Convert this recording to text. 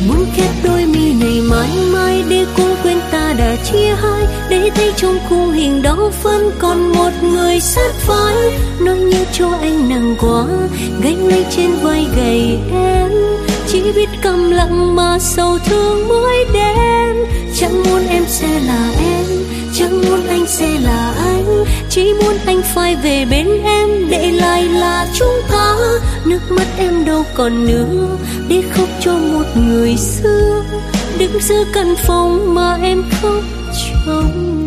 Muốn khép đôi mi này mãi mãi để cũng quên ta đã chia hai, để thấy trong khung hình đó vẫn còn một người sát vai. Nói nhớ cho anh nặng quá, gánh lấy trên vai gầy em, chỉ biết câm lặng mà sầu thương mỗi đêm. Chẳng muốn em sẽ là em, chẳng muốn anh sẽ là anh, chỉ muốn anh phải về bên em, để lại là chúng ta. Nước mắt em đâu còn nữa để khóc cho một người xưa, đứng giữa căn phòng mà em khóc trong